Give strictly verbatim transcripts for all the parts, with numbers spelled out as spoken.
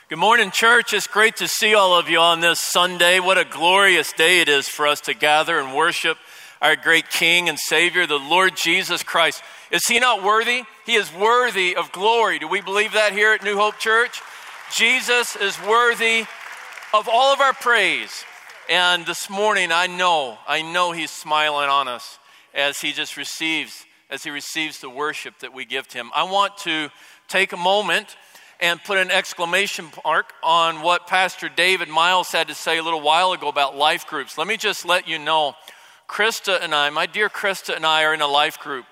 Good morning, church. It's great to see all of you on this Sunday. What a glorious day it is for us to gather and worship our great King and Savior, the Lord Jesus Christ. Is he not worthy? He is worthy of glory. Do we believe that here at New Hope Church? Jesus is worthy of all of our praise. And this morning, I know, I know he's smiling on us as he just receives, as he receives the worship that we give to him. I want to take a moment and put an exclamation mark on what Pastor David Miles had to say a little while ago about life groups. Let me just let you know, Krista and I, my dear Krista and I are in a life group.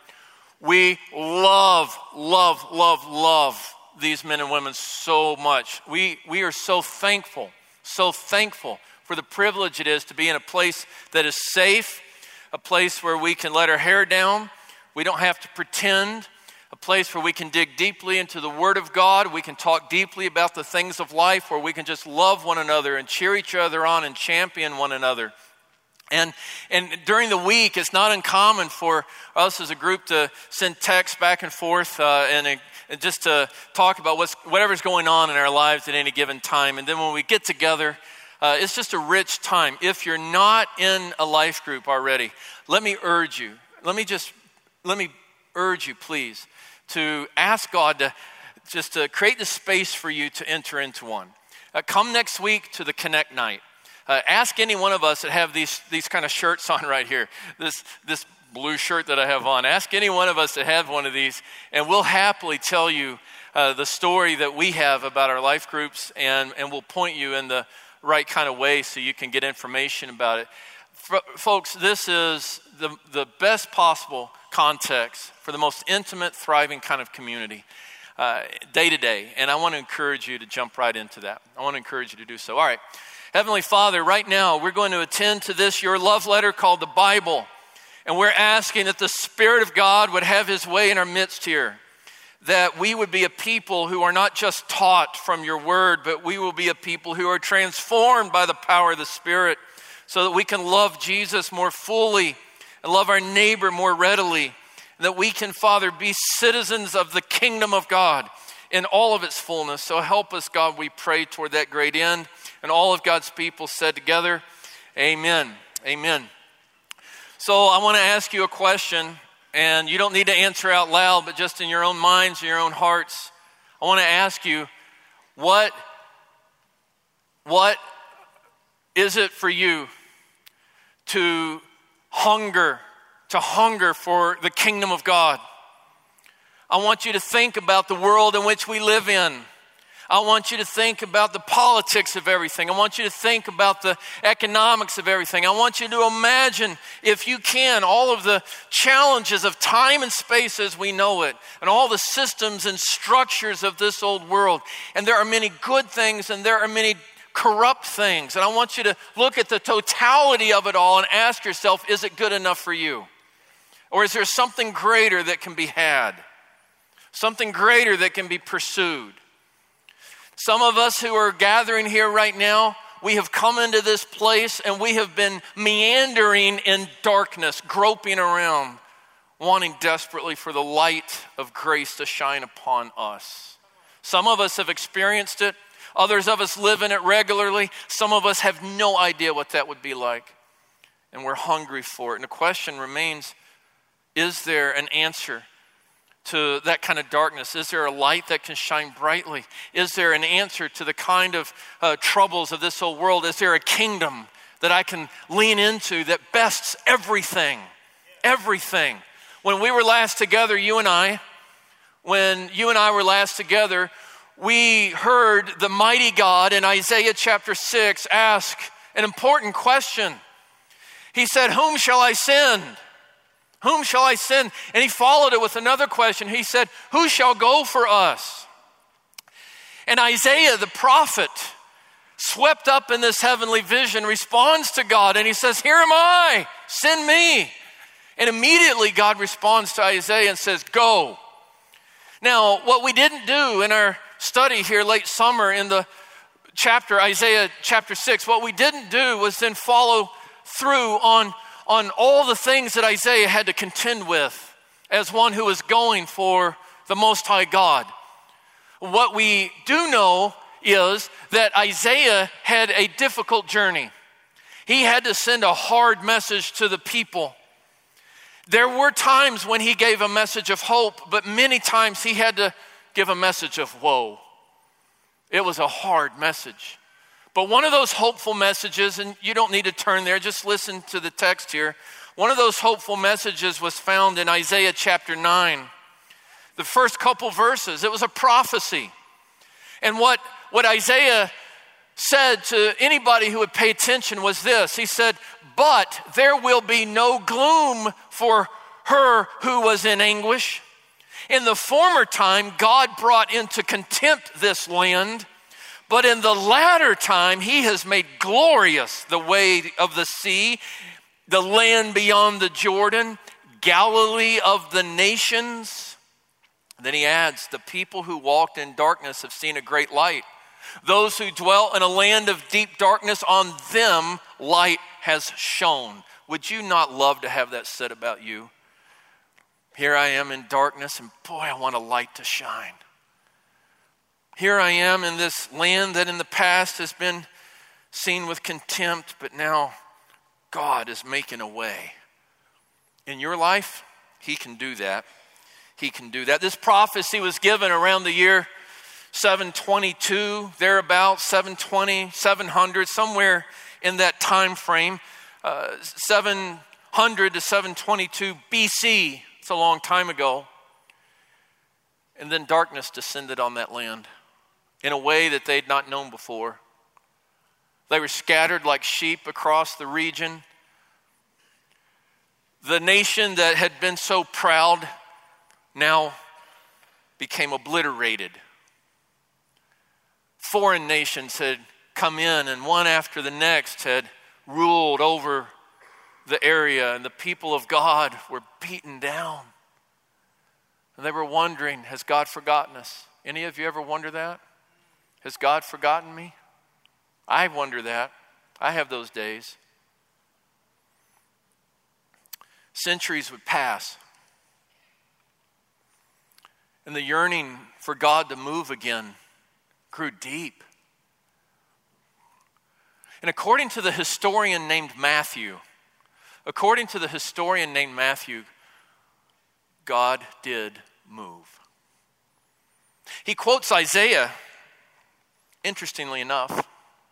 We love, love, love, love these men and women so much. We, we are so thankful, so thankful for the privilege it is to be in a place that is safe, a place where we can let our hair down. We don't have to pretend. A place where we can dig deeply into the Word of God. We can talk deeply about the things of life, where we can just love one another and cheer each other on and champion one another. And and during the week, it's not uncommon for us as a group to send texts back and forth uh, and, and just to talk about what's whatever's going on in our lives at any given time. And then when we get together, uh, it's just a rich time. If you're not in a life group already, let me urge you. Let me just let me urge you, please, to ask God to just to create the space for you to enter into one. Uh, come next week to the Connect Night. Uh, ask any one of us that have these these kind of shirts on right here, this this blue shirt that I have on. Ask any one of us that have one of these, and we'll happily tell you uh, the story that we have about our life groups, and, and we'll point you in the right kind of way so you can get information about it. For, folks, this is the, the best possible context for the most intimate, thriving kind of community, uh, day to day. And I want to encourage you to jump right into that. I want to encourage you to do so. All right. Heavenly Father, right now we're going to attend to this, your love letter called the Bible. And we're asking that the Spirit of God would have his way in our midst here. That we would be a people who are not just taught from your word, but we will be a people who are transformed by the power of the Spirit so that we can love Jesus more fully and love our neighbor more readily, and that we can, Father, be citizens of the kingdom of God in all of its fullness. So help us, God, we pray toward that great end. And all of God's people said together, amen, amen. So I want to ask you a question, and you don't need to answer out loud, but just in your own minds, in your own hearts. I want to ask you, what, what is it for you to hunger, to hunger for the kingdom of God? I want you to think about the world in which we live in. I want you to think about the politics of everything. I want you to think about the economics of everything. I want you to imagine, if you can, all of the challenges of time and space as we know it, and all the systems and structures of this old world. And there are many good things, and there are many corrupt things. And I want you to look at the totality of it all and ask yourself, is it good enough for you? Or is there something greater that can be had? Something greater that can be pursued? Some of us who are gathering here right now, we have come into this place and we have been meandering in darkness, groping around, wanting desperately for the light of grace to shine upon us. Some of us have experienced it. Others of us live in it regularly. Some of us have no idea what that would be like. And we're hungry for it. And the question remains, is there an answer to that kind of darkness? Is there a light that can shine brightly? Is there an answer to the kind of uh, troubles of this old world? Is there a kingdom that I can lean into that bests everything? Everything. When we were last together, you and I, when you and I were last together, we heard the mighty God in Isaiah chapter six ask an important question. He said, "Whom shall I send? Whom shall I send?" And he followed it with another question. He said, "Who shall go for us?" And Isaiah, the prophet, swept up in this heavenly vision, responds to God, and he says, "Here am I, send me." And immediately God responds to Isaiah and says, "Go." Now, what we didn't do in our study here late summer in the chapter, Isaiah chapter six, what we didn't do was then follow through on on all the things that Isaiah had to contend with as one who was going for the Most High God. What we do know is that Isaiah had a difficult journey. He had to send a hard message to the people. There were times when he gave a message of hope, but many times he had to give a message of woe. It was a hard message. But one of those hopeful messages, and you don't need to turn there, just listen to the text here. One of those hopeful messages was found in Isaiah chapter nine. The first couple verses, it was a prophecy. And what, what Isaiah said to anybody who would pay attention was this. He said, "But there will be no gloom for her who was in anguish. In the former time, God brought into contempt this land, but in the latter time, he has made glorious the way of the sea, the land beyond the Jordan, Galilee of the nations." Then he adds, "The people who walked in darkness have seen a great light. Those who dwell in a land of deep darkness, on them light has shone." Would you not love to have that said about you? Here I am in darkness, and boy, I want a light to shine. Here I am in this land that in the past has been seen with contempt, but now God is making a way. In your life, he can do that. He can do that. This prophecy was given around the year seven twenty-two, thereabouts, seven twenty, seven hundred, somewhere in that time frame, uh, seven hundred to seven twenty-two B C. It's a long time ago. And then darkness descended on that land in a way that they'd not known before. They were scattered like sheep across the region. The nation that had been so proud now became obliterated. Foreign nations had come in, and one after the next had ruled over the area, and the people of God were beaten down. And they were wondering, has God forgotten us? Any of you ever wonder that? Has God forgotten me? I wonder that. I have those days. Centuries would pass, and the yearning for God to move again grew deep. And according to the historian named Matthew, according to the historian named Matthew, God did move. He quotes Isaiah, interestingly enough.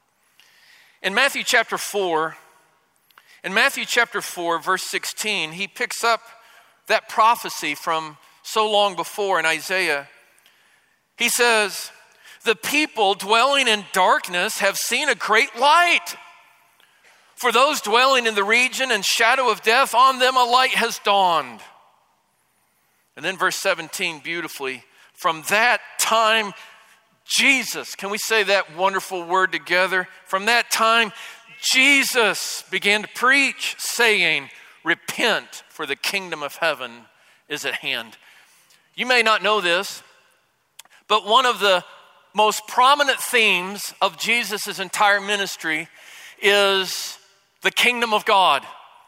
In Matthew chapter four, in Matthew chapter four, verse sixteen, he picks up that prophecy from so long before in Isaiah. He says, "The people dwelling in darkness have seen a great light. For those dwelling in the region and shadow of death, on them a light has dawned." And then verse seventeen, beautifully, "From that time, Jesus," can we say that wonderful word together? "From that time, Jesus began to preach, saying, 'Repent, for the kingdom of heaven is at hand.'" You may not know this, but one of the most prominent themes of Jesus' entire ministry is the kingdom of God.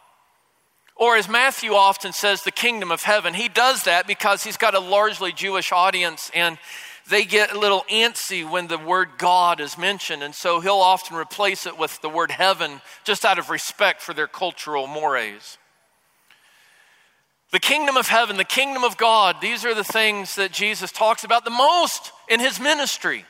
Or as Matthew often says, the kingdom of heaven. He does that because he's got a largely Jewish audience, and they get a little antsy when the word God is mentioned. And so he'll often replace it with the word heaven, just out of respect for their cultural mores. The kingdom of heaven, the kingdom of God, these are the things that Jesus talks about the most in his ministry.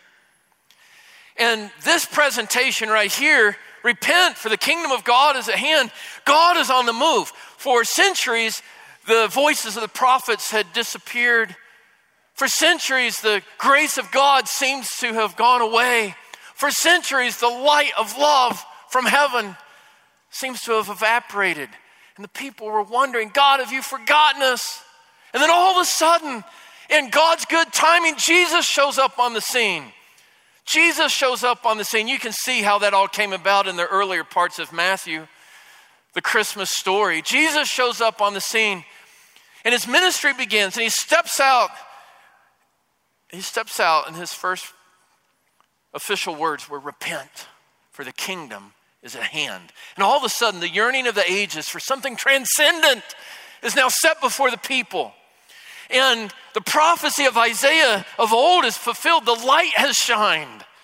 And this presentation right here, repent, for the kingdom of God is at hand. God is on the move. For centuries, the voices of the prophets had disappeared. For centuries, the grace of God seems to have gone away. For centuries, the light of love from heaven seems to have evaporated. And the people were wondering, God, have you forgotten us? And then all of a sudden, in God's good timing, Jesus shows up on the scene. Jesus shows up on the scene. You can see how that all came about in the earlier parts of Matthew, the Christmas story. Jesus shows up on the scene, and his ministry begins, and he steps out. He steps out, and his first official words were, "Repent, for the kingdom is at hand." And all of a sudden, the yearning of the ages for something transcendent is now set before the people. And the prophecy of Isaiah of old is fulfilled. The light has shined.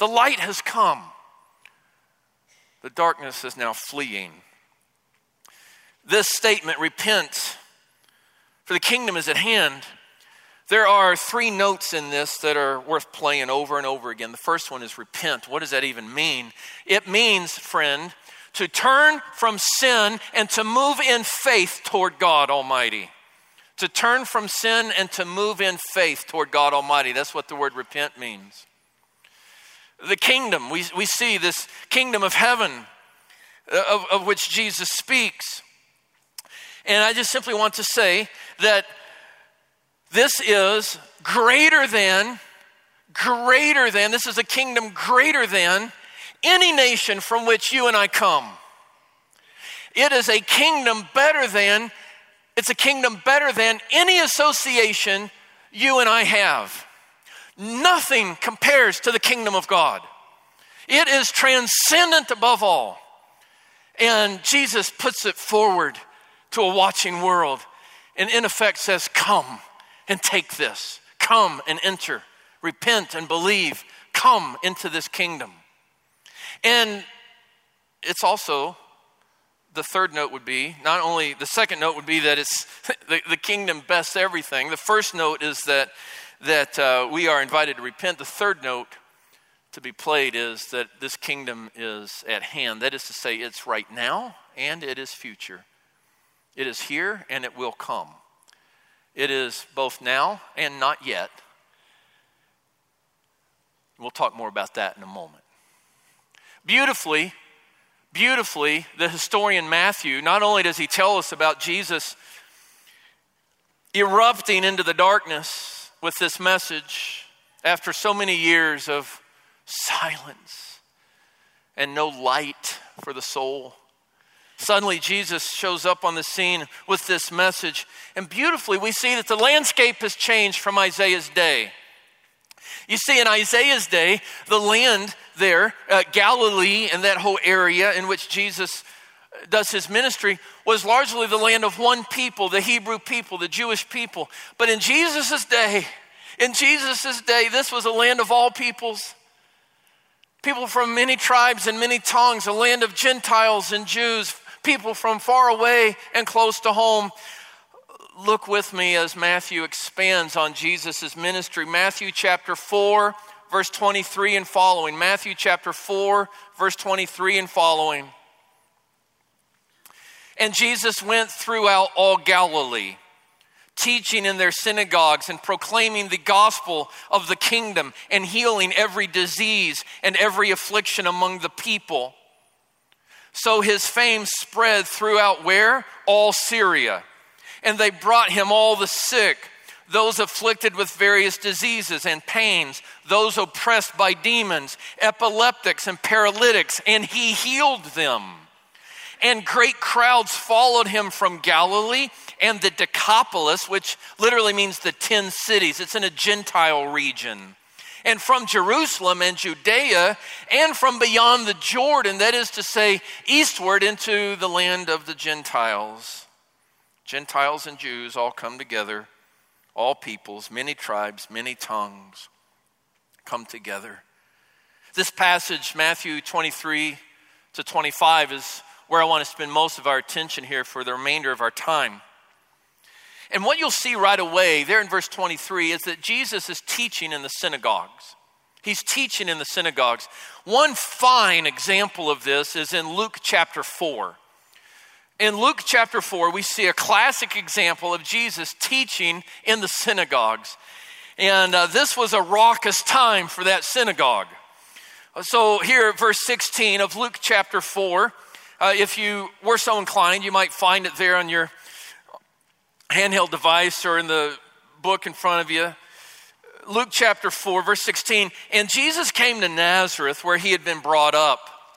The light has come. The darkness is now fleeing. This statement, repent, for the kingdom is at hand. There are three notes in this that are worth playing over and over again. The first one is repent. What does that even mean? It means, friend, to turn from sin and to move in faith toward God Almighty. To turn from sin and to move in faith toward God Almighty. That's what the word repent means. The kingdom, we, we see this kingdom of heaven of, of which Jesus speaks. And I just simply want to say that this is greater than, greater than, this is a kingdom greater than any nation from which you and I come. It is a kingdom better than, it's a kingdom better than any association you and I have. Nothing compares to the kingdom of God. It is transcendent above all. And Jesus puts it forward to a watching world and in effect says, come and take this. Come and enter. Repent and believe. Come into this kingdom. And it's also, the third note would be, not only, the second note would be that it's, the, the kingdom bests everything. The first note is that, that uh, we are invited to repent. The third note to be played is that this kingdom is at hand. That is to say, it's right now and it is future. It is here and it will come. It is both now and not yet. We'll talk more about that in a moment. Beautifully, beautifully, the historian Matthew, not only does he tell us about Jesus erupting into the darkness with this message after so many years of silence and no light for the soul. Suddenly Jesus shows up on the scene with this message. And beautifully we see that the landscape has changed from Isaiah's day. You see, in Isaiah's day, the land there, uh, Galilee and that whole area in which Jesus does his ministry was largely the land of one people, the Hebrew people, the Jewish people. But in Jesus' day, in Jesus' day, this was a land of all peoples. People from many tribes and many tongues, a land of Gentiles and Jews, people from far away and close to home. Look with me as Matthew expands on Jesus' ministry. Matthew chapter four, verse twenty-three and following. Matthew chapter four, verse twenty-three and following. And Jesus went throughout all Galilee, teaching in their synagogues and proclaiming the gospel of the kingdom and healing every disease and every affliction among the people. So his fame spread throughout where? All Syria. And they brought him all the sick, those afflicted with various diseases and pains, those oppressed by demons, epileptics and paralytics, and he healed them. And great crowds followed him from Galilee and the Decapolis, which literally means the ten cities. It's in a Gentile region. And from Jerusalem and Judea and from beyond the Jordan, that is to say, eastward into the land of the Gentiles. Gentiles and Jews all come together, all peoples, many tribes, many tongues come together. This passage, Matthew twenty-three to twenty-five, is where I want to spend most of our attention here for the remainder of our time. And what you'll see right away there in verse twenty-three is that Jesus is teaching in the synagogues. He's teaching in the synagogues. One fine example of this is in Luke chapter four. In Luke chapter four, we see a classic example of Jesus teaching in the synagogues. And uh, this was a raucous time for that synagogue. So here at verse sixteen of Luke chapter four, uh, if you were so inclined, you might find it there on your handheld device or in the book in front of you. Luke chapter four, verse sixteen, and Jesus came to Nazareth where he had been brought up.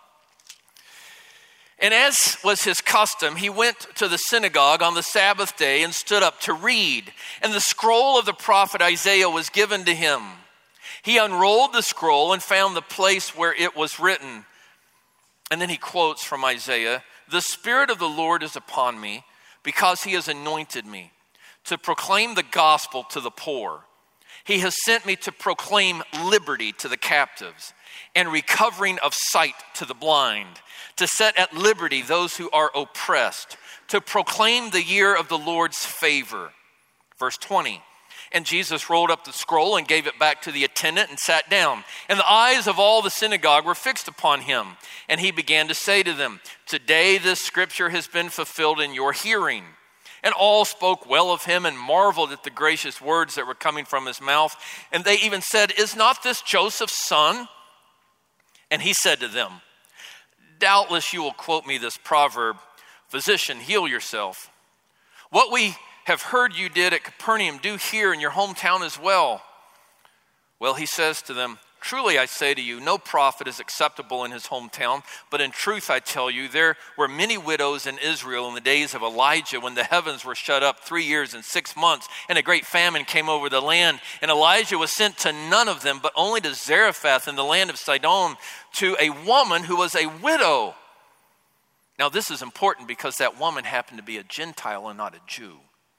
And as was his custom, he went to the synagogue on the Sabbath day and stood up to read. And the scroll of the prophet Isaiah was given to him. He unrolled the scroll and found the place where it was written. And then he quotes from Isaiah, "The Spirit of the Lord is upon me, because he has anointed me to proclaim the gospel to the poor. He has sent me to proclaim liberty to the captives and recovering of sight to the blind, to set at liberty those who are oppressed, to proclaim the year of the Lord's favor. Verse twenty, and Jesus rolled up the scroll and gave it back to the attendant and sat down. And the eyes of all the synagogue were fixed upon him. And he began to say to them, today this scripture has been fulfilled in your hearing. And all spoke well of him and marveled at the gracious words that were coming from his mouth. And they even said, is not this Joseph's son? And he said to them, doubtless you will quote me this proverb, physician, heal yourself. What we have heard you did at Capernaum, do here in your hometown as well. Well, he says to them, truly I say to you, no prophet is acceptable in his hometown, but in truth I tell you, there were many widows in Israel in the days of Elijah when the heavens were shut up three years and six months, and a great famine came over the land. And Elijah was sent to none of them, but only to Zarephath in the land of Sidon, to a woman who was a widow. Now this is important because that woman happened to be a Gentile and not a Jew.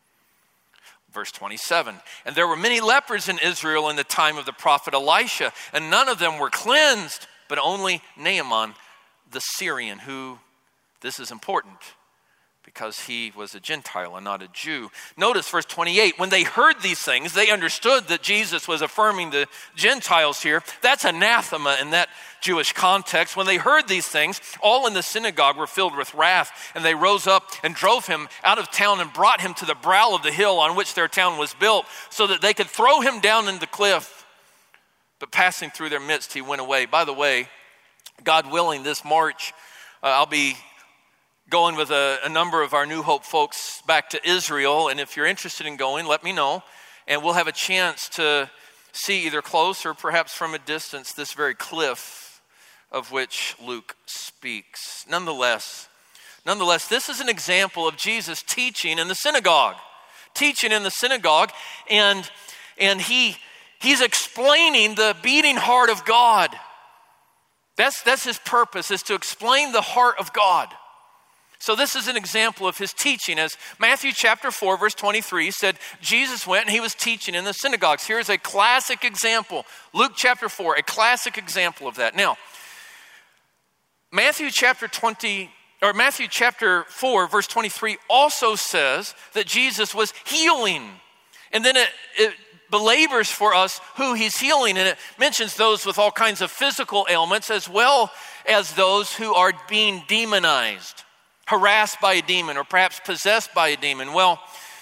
Verse twenty-seven, and there were many lepers in Israel in the time of the prophet Elisha, and none of them were cleansed, but only Naaman the Syrian, who, this is important, because he was a Gentile and not a Jew. Notice verse twenty-eight, when they heard these things, they understood that Jesus was affirming the Gentiles here. That's anathema in that Jewish context. When they heard these things, all in the synagogue were filled with wrath, and they rose up and drove him out of town and brought him to the brow of the hill on which their town was built, so that they could throw him down into the cliff. But passing through their midst, he went away. By the way, God willing, this March, uh, I'll be going with a, a number of our New Hope folks back to Israel, and if you're interested in going, let me know, and we'll have a chance to see either close or perhaps from a distance this very cliff of which Luke speaks. Nonetheless, nonetheless, this is an example of Jesus teaching in the synagogue, teaching in the synagogue, and and he he's explaining the beating heart of God. That's that's his purpose, is to explain the heart of God. So this is an example of his teaching. As Matthew chapter four, verse twenty-three said, Jesus went and he was teaching in the synagogues. Here's a classic example. Luke chapter four, a classic example of that. Now, Matthew chapter twenty, or Matthew chapter four, verse twenty-three also says that Jesus was healing. And then it, it belabors for us who he's healing, and it mentions those with all kinds of physical ailments as well as those who are being demonized, harassed by a demon, or perhaps possessed by a demon. Well,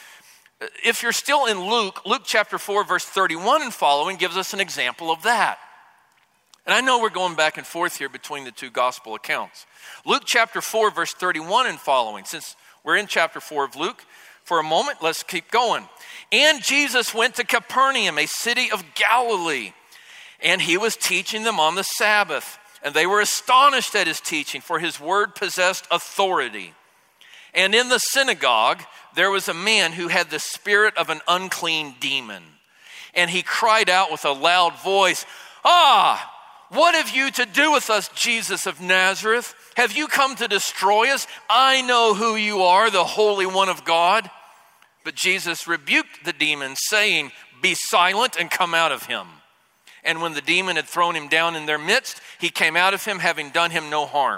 if you're still in Luke, Luke chapter four, verse thirty-one and following gives us an example of that. And I know we're going back and forth here between the two gospel accounts. Luke chapter four, verse thirty-one and following. Since we're in chapter four of Luke, for a moment, let's keep going. And Jesus went to Capernaum, a city of Galilee, and he was teaching them on the Sabbath. And they were astonished at his teaching, for his word possessed authority. And in the synagogue, there was a man who had the spirit of an unclean demon. And he cried out with a loud voice, "Ah, what have you to do with us, Jesus of Nazareth? Have you come to destroy us? I know who you are, the Holy One of God." But Jesus rebuked the demon, saying, "Be silent and come out of him." And when the demon had thrown him down in their midst, he came out of him, having done him no harm.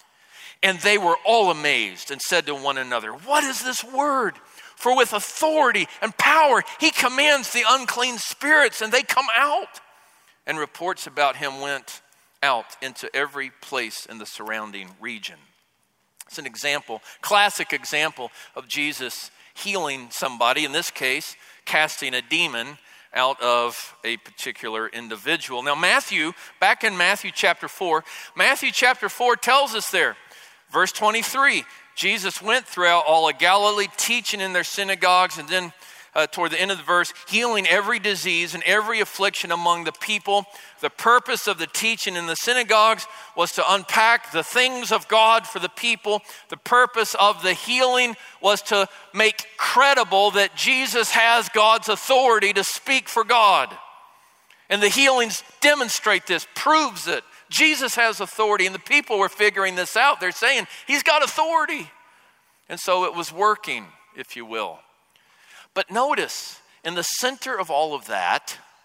And they were all amazed and said to one another, "What is this word? For with authority and power he commands the unclean spirits, and they come out." And reports about him went out into every place in the surrounding region. It's an example, classic example of Jesus healing somebody, in this case, casting a demon out of a particular individual. Now Matthew, back in Matthew chapter four, Matthew chapter four tells us there, verse twenty-three, Jesus went throughout all of Galilee, teaching in their synagogues, and then uh, toward the end of the verse, healing every disease and every affliction among the people. The purpose of the teaching in the synagogues was to unpack the things of God for the people. The purpose of the healing was to make credible that Jesus has God's authority to speak for God. And the healings demonstrate this, proves it. Jesus has authority, and the people were figuring this out. They're saying, he's got authority. And so it was working, if you will. But notice, in the center of all of that,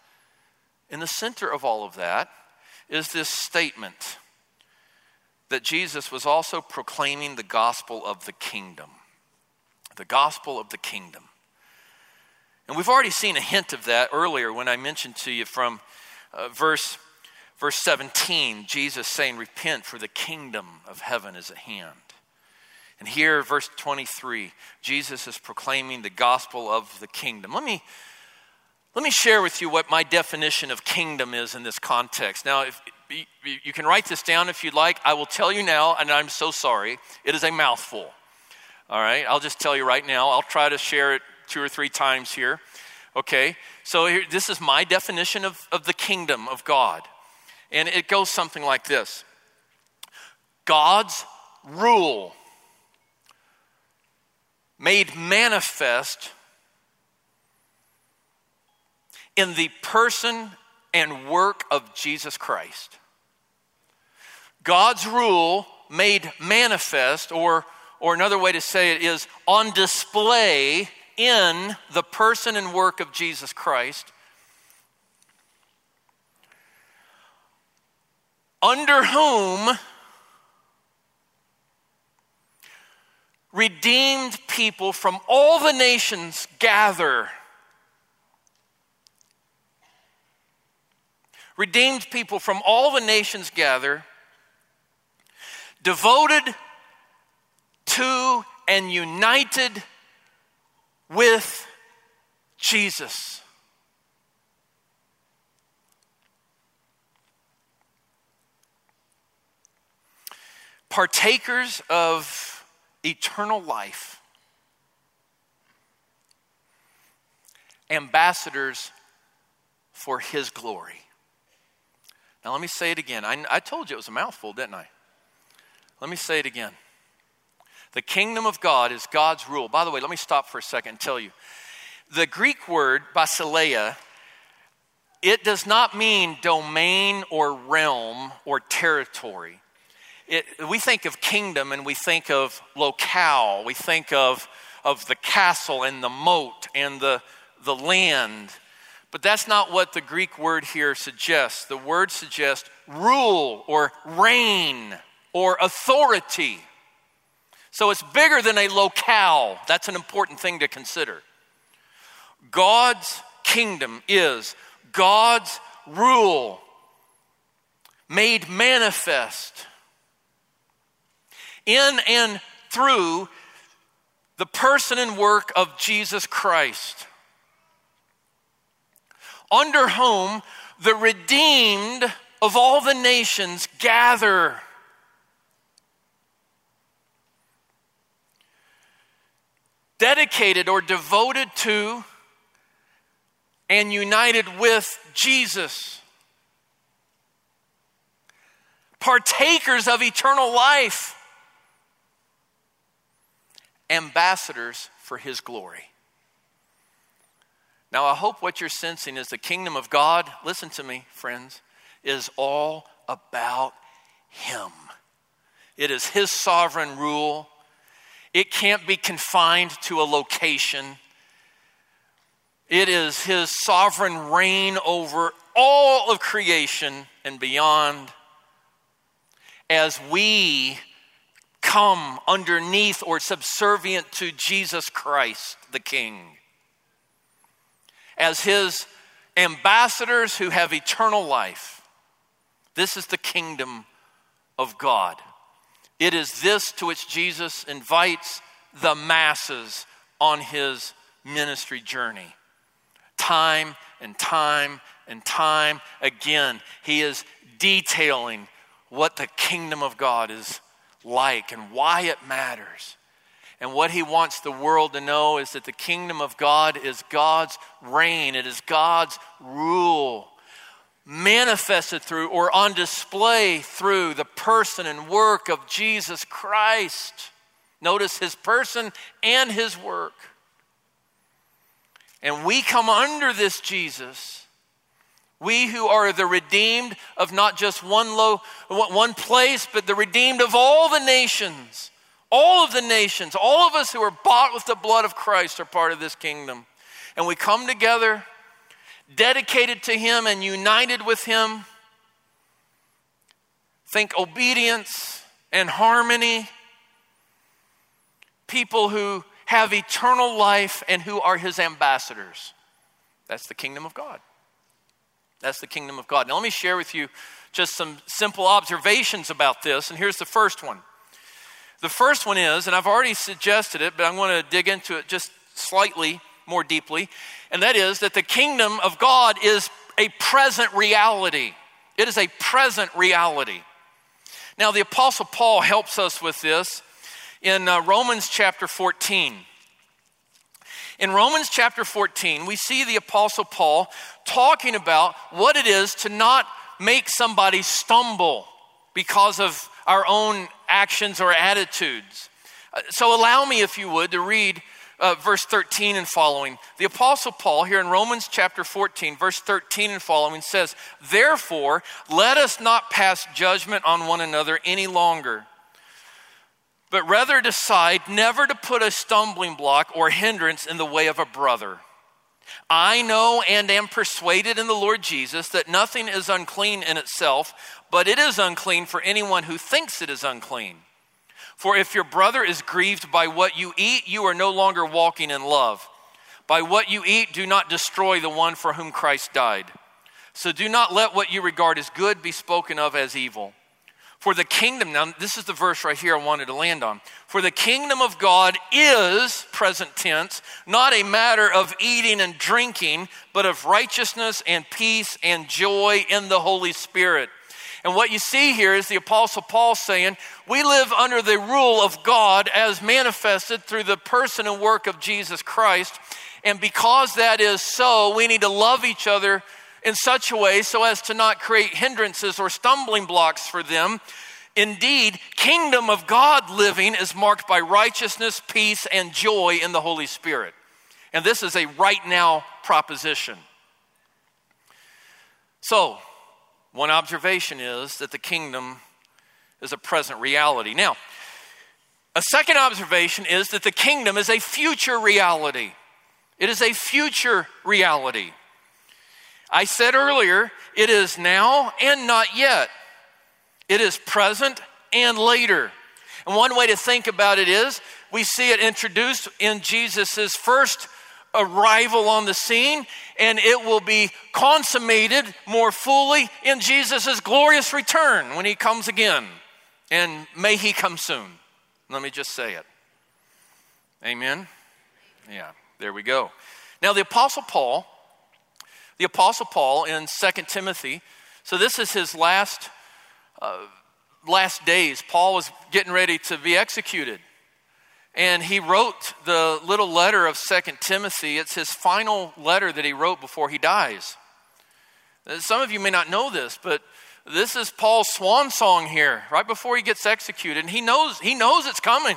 in the center of all of that is this statement that Jesus was also proclaiming the gospel of the kingdom. The gospel of the kingdom. And we've already seen a hint of that earlier when I mentioned to you from uh, verse, verse seventeen, Jesus saying, repent, for the kingdom of heaven is at hand. And here, verse twenty-three, Jesus is proclaiming the gospel of the kingdom. Let me, let me share with you what my definition of kingdom is in this context. Now, if you can write this down if you'd like. I will tell you now, and I'm so sorry, it is a mouthful. All right, I'll just tell you right now. I'll try to share it two or three times here. Okay, so here, this is my definition of, of the kingdom of God. And it goes something like this. God's rule made manifest in the person and work of Jesus Christ. God's rule made manifest, or, or another way to say it is on display in the person and work of Jesus Christ, under whom redeemed people from all the nations gather. Redeemed people from all the nations gather, devoted to and united with Jesus. Partakers of eternal life. Ambassadors for his glory. Now let me say it again. I, I told you it was a mouthful, didn't I? Let me say it again. The kingdom of God is God's rule. By the way, let me stop for a second and tell you. The Greek word, basileia, it does not mean domain or realm or territory. It, we think of kingdom and we think of locale. We think of, of the castle and the moat and the, the land. But that's not what the Greek word here suggests. The word suggests rule or reign or authority. So it's bigger than a locale. That's an important thing to consider. God's kingdom is God's rule made manifest in and through the person and work of Jesus Christ, under whom the redeemed of all the nations gather. Dedicated or devoted to and united with Jesus. Partakers of eternal life. Ambassadors for his glory. Now I hope what you're sensing is the kingdom of God, listen to me, friends, is all about him. It is his sovereign rule. It can't be confined to a location. It is his sovereign reign over all of creation and beyond. As we come underneath or subservient to Jesus Christ, the King. As his ambassadors who have eternal life. This is the kingdom of God. It is this to which Jesus invites the masses on his ministry journey. Time and time and time again, he is detailing what the kingdom of God is like and why it matters. And what he wants the world to know is that the kingdom of God is God's reign. It is God's rule, manifested through or on display through the person and work of Jesus Christ. Notice his person and his work. And we come under this Jesus. We who are the redeemed of not just one low, one place, but the redeemed of all the nations. All of the nations, all of us who are bought with the blood of Christ are part of this kingdom. And we come together dedicated to him and united with him. Think obedience and harmony. People who have eternal life and who are his ambassadors. That's the kingdom of God. That's the kingdom of God. Now let me share with you just some simple observations about this, and here's the first one. The first one is, and I've already suggested it, but I'm going to dig into it just slightly more deeply, and that is that the kingdom of God is a present reality. It is a present reality. Now the Apostle Paul helps us with this in uh, Romans chapter fourteen. In Romans chapter fourteen, we see the Apostle Paul talking about what it is to not make somebody stumble because of our own actions or attitudes. Uh, so allow me, if you would, to read uh, verse thirteen and following. The Apostle Paul here in Romans chapter fourteen, verse thirteen and following says, "Therefore, let us not pass judgment on one another any longer, but rather decide never to put a stumbling block or hindrance in the way of a brother. I know and am persuaded in the Lord Jesus that nothing is unclean in itself, but it is unclean for anyone who thinks it is unclean. For if your brother is grieved by what you eat, you are no longer walking in love. By what you eat, do not destroy the one for whom Christ died. So do not let what you regard as good be spoken of as evil. For the kingdom," now this is the verse right here I wanted to land on. "For the kingdom of God is," present tense, "not a matter of eating and drinking, but of righteousness and peace and joy in the Holy Spirit." And what you see here is the Apostle Paul saying, we live under the rule of God as manifested through the person and work of Jesus Christ. And because that is so, we need to love each other in such a way so as to not create hindrances or stumbling blocks for them. Indeed, kingdom of God living is marked by righteousness, peace, and joy in the Holy Spirit. And this is a right now proposition. So, one observation is that the kingdom is a present reality. Now, a second observation is that the kingdom is a future reality. It is a future reality. I said earlier, it is now and not yet. It is present and later. And one way to think about it is, we see it introduced in Jesus' first arrival on the scene, and it will be consummated more fully in Jesus' glorious return when he comes again. And may he come soon. Let me just say it. Amen? Yeah, there we go. Now the Apostle Paul, The Apostle Paul in Second Timothy, so this is his last uh, last days. Paul was getting ready to be executed. And he wrote the little letter of Second Timothy. It's his final letter that he wrote before he dies. Some of you may not know this, but this is Paul's swan song here, right before he gets executed. And he knows, he knows it's coming.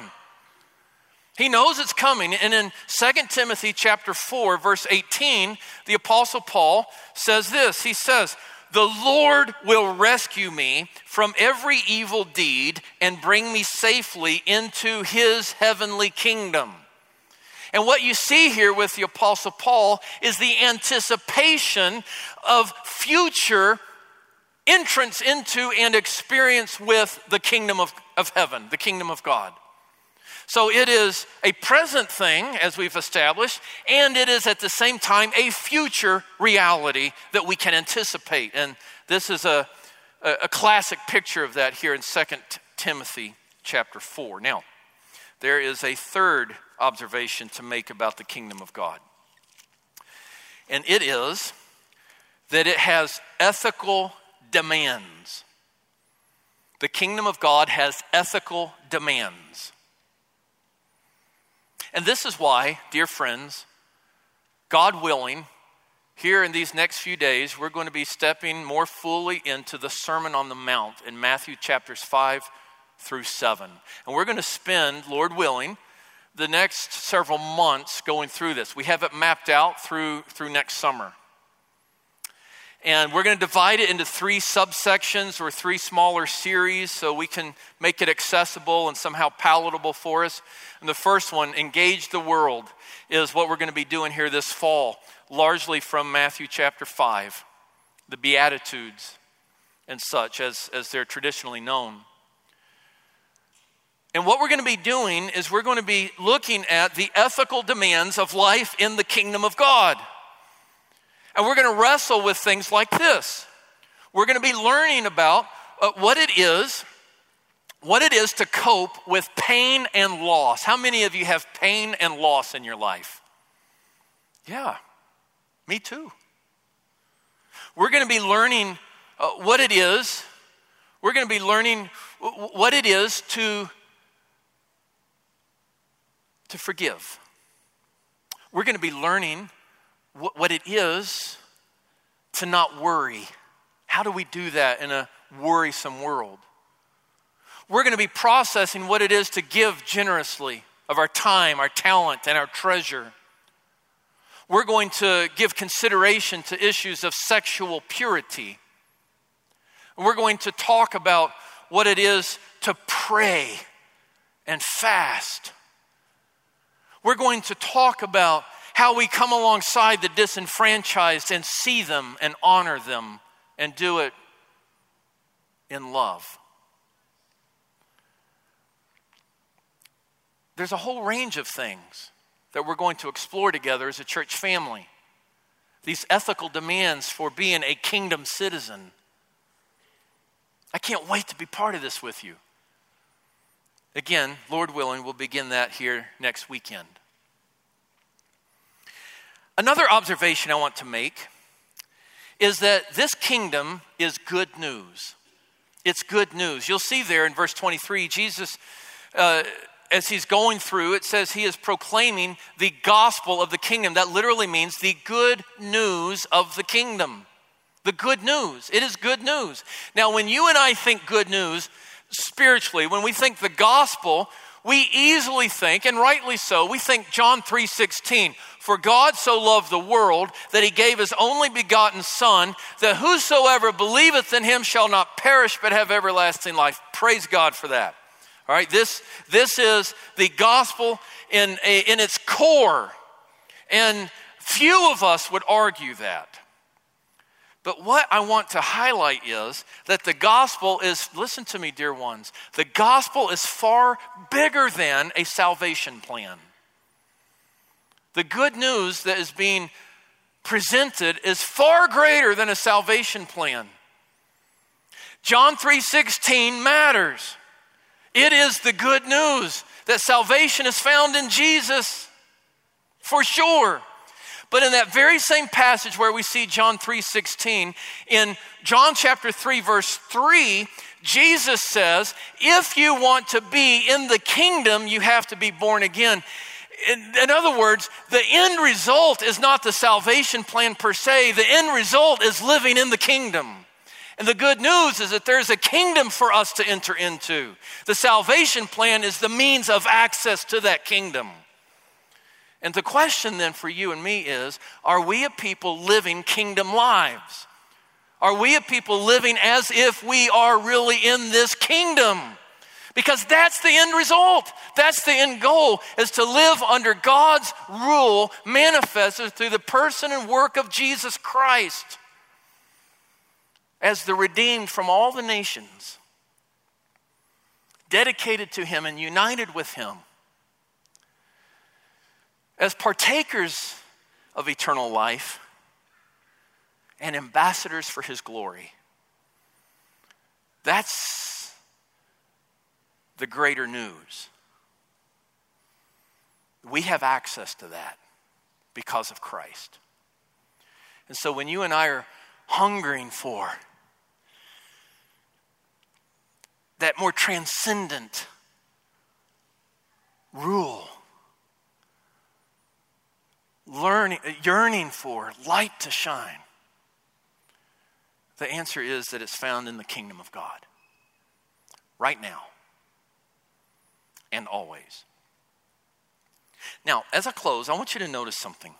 He knows it's coming. And in Second Timothy chapter four, verse eighteen, the Apostle Paul says this. He says, "The Lord will rescue me from every evil deed and bring me safely into his heavenly kingdom." And what you see here with the Apostle Paul is the anticipation of future entrance into and experience with the kingdom of, of heaven, the kingdom of God. So it is a present thing, as we've established, and it is at the same time a future reality that we can anticipate. And this is a, a classic picture of that here in Second Timothy chapter four. Now, there is a third observation to make about the kingdom of God. And it is that it has ethical demands. The kingdom of God has ethical demands. And this is why, dear friends, God willing, here in these next few days, we're going to be stepping more fully into the Sermon on the Mount in Matthew chapters five through seven. And we're going to spend, Lord willing, the next several months going through this. We have it mapped out through, through next summer. And we're going to divide it into three subsections or three smaller series so we can make it accessible and somehow palatable for us. And the first one, Engage the World, is what we're going to be doing here this fall, largely from Matthew chapter five, the Beatitudes and such as, as they're traditionally known. And what we're going to be doing is we're going to be looking at the ethical demands of life in the kingdom of God. And we're going to wrestle with things like this. We're going to be learning about uh, what it is, what it is to cope with pain and loss. How many of you have pain and loss in your life? Yeah, me too. We're going to be learning uh, what it is. We're going to be learning w- what it is to, to forgive. We're going to be learning w- what it is to not worry. How do we do that in a worrisome world? We're going to be processing what it is to give generously of our time, our talent, and our treasure. We're going to give consideration to issues of sexual purity. We're going to talk about what it is to pray and fast. We're going to talk about how we come alongside the disenfranchised and see them and honor them and do it in love. There's a whole range of things that we're going to explore together as a church family. These ethical demands for being a kingdom citizen. I can't wait to be part of this with you. Again, Lord willing, we'll begin that here next weekend. Another observation I want to make is that this kingdom is good news. It's good news. You'll see there in verse twenty-three, Jesus, uh, as he's going through, it says he is proclaiming the gospel of the kingdom. That literally means the good news of the kingdom. The good news. It is good news. Now, when you and I think good news spiritually, when we think the gospel, we easily think, and rightly so, we think John three sixteen. For God so loved the world that he gave his only begotten Son, that whosoever believeth in him shall not perish but have everlasting life. Praise God for that. All right, this, this is the gospel in, in its core. And few of us would argue that. But what I want to highlight is that the gospel is, listen to me, dear ones, the gospel is far bigger than a salvation plan. The good news that is being presented is far greater than a salvation plan. John three sixteen matters. It is the good news that salvation is found in Jesus, for sure. But in that very same passage where we see John three sixteen, in John chapter three, verse three, Jesus says, if you want to be in the kingdom, you have to be born again. In, in other words, the end result is not the salvation plan per se. The end result is living in the kingdom. And the good news is that there's a kingdom for us to enter into. The salvation plan is the means of access to that kingdom. And the question then for you and me is, are we a people living kingdom lives? Are we a people living as if we are really in this kingdom? Because that's the end result. That's the end goal, is to live under God's rule manifested through the person and work of Jesus Christ as the redeemed from all the nations, dedicated to him and united with him, as partakers of eternal life and ambassadors for his glory. That's the greater news. We have access to that because of Christ. And so when you and I are hungering for that more transcendent rule, learning, yearning for light to shine, the answer is that it's found in the kingdom of God right now and always. Now, as I close, I want you to notice something.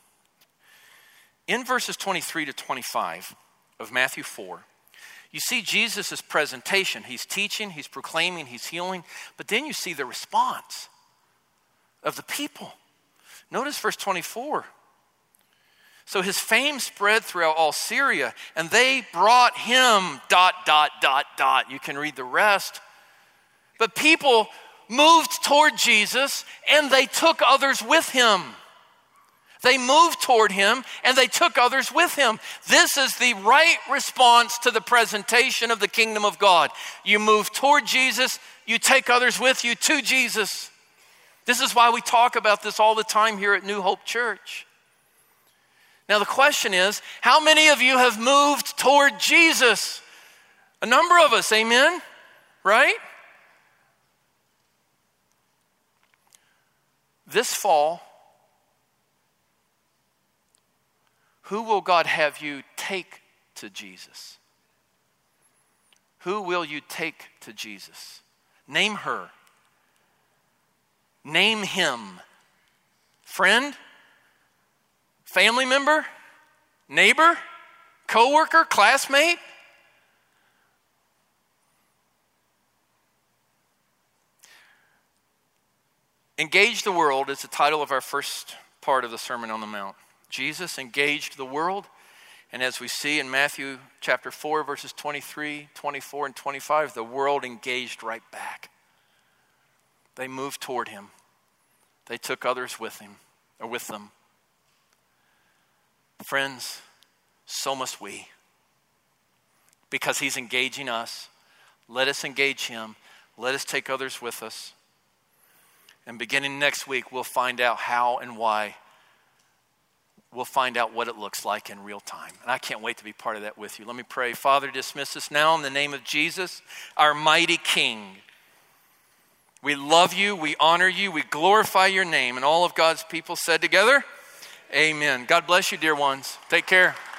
In verses twenty-three to twenty-five of Matthew four, you see Jesus' presentation. He's teaching, he's proclaiming, he's healing, but then you see the response of the people. Notice verse twenty-four. So his fame spread throughout all Syria, and they brought him, dot, dot, dot, dot. You can read the rest. But people moved toward Jesus, and they took others with him. They moved toward him, and they took others with him. This is the right response to the presentation of the kingdom of God. You move toward Jesus, you take others with you to Jesus. This is why we talk about this all the time here at New Hope Church. Now the question is, how many of you have moved toward Jesus? A number of us, amen? Right? This fall, who will God have you take to Jesus? Who will you take to Jesus? Name her. Name him. Friend? Family member? Neighbor? Coworker? Classmate? Engage the world is the title of our first part of the Sermon on the Mount. Jesus engaged the world, and as we see in Matthew chapter four, verses twenty-three, twenty-four, and twenty-five, the world engaged right back. They moved toward him. They took others with him, or with them. Friends, so must we. Because he's engaging us. Let us engage him. Let us take others with us. And beginning next week, we'll find out how and why. We'll find out what it looks like in real time. And I can't wait to be part of that with you. Let me pray. Father, dismiss us now in the name of Jesus, our mighty King. We love you. We honor you. We glorify your name. And all of God's people said together, amen. God bless you, dear ones. Take care.